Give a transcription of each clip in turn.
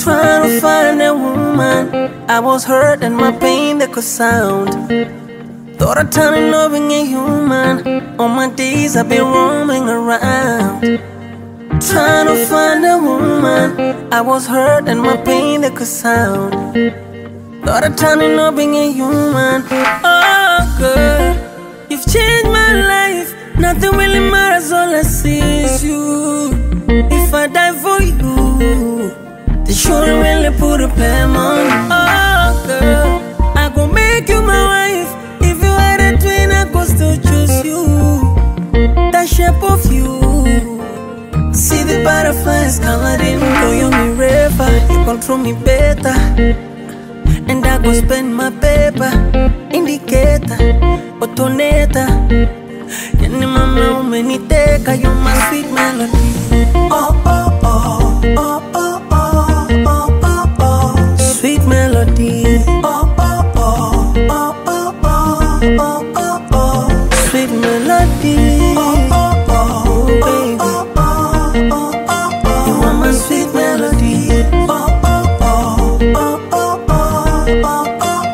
Trying to find a woman. I was hurt and my pain that could sound. Thought of turning loving a human. All my days I've been roaming around. Trying to find a woman. I was hurt and my pain that could sound. Thought of turning up being a human. Oh girl, you've changed my life. Nothing really matters, all I see is you. If I die for you, they shouldn't really put a pen on you. Oh girl, I gon' make you my wife. If you had a twin, I could still choose you. That shape of you, see the butterflies colored in. Go you me river, you control me better. And I go spend my paper, indicator, otoneta. Yani mama umeniteka, you're my sweet melody. Oh oh oh, oh oh oh, oh oh oh, sweet melody. Oh oh oh, oh oh oh, oh oh oh, sweet melody. Oh oh oh, baby. Oh oh oh, oh oh, you are my sweet melody. Oh oh oh, oh oh oh, oh oh oh.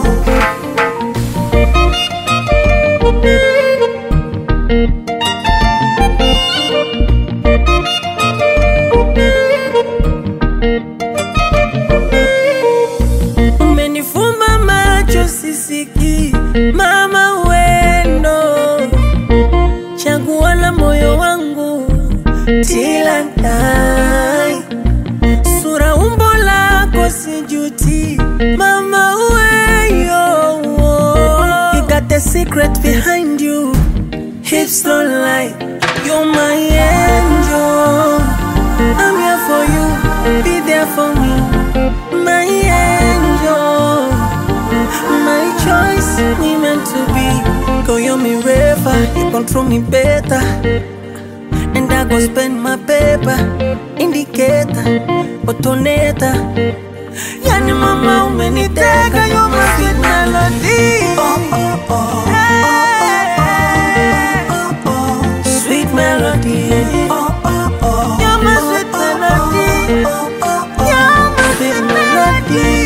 Umenifumba macho sisiki, mama wendo, chagua la moyo wangu till I die. Sura umbo lako sijuti, mama weyo. You got the secret behind you, hips don't lie. You're my angel. I'm here for you, be there for me. My angel, my choice, we meant to be. Go you me river, you control me better. And I go spend my paper, indicator, otoneta. Yani mama umeniteka, you're my sweet melody. Oh oh oh, hey, oh oh oh, sweet melody. Oh oh oh, you're my sweet melody. Oh oh oh, you're my sweet melody.